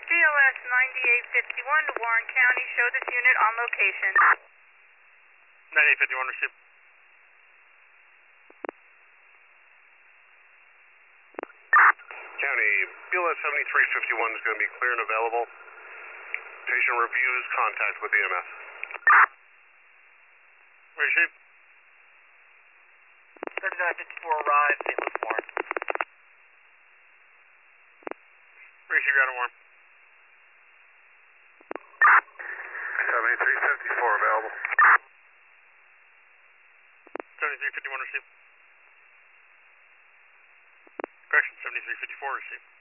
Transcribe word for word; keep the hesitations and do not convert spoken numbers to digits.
G L S ninety-eight fifty-one to Warren County. Show this unit on location. ninety-eight fifty-one, receive. County, B L S seventy-three fifty-one is going to be clear and available. Patient reviews, contact with E M S. Receive. thirty-nine fifty-four arrived, Saint Louis Warren. Receive, you're out of Warren. seventy-three fifty-four available. seventy-three fifty-one, receive. Correction, seventy-three fifty-four, receive.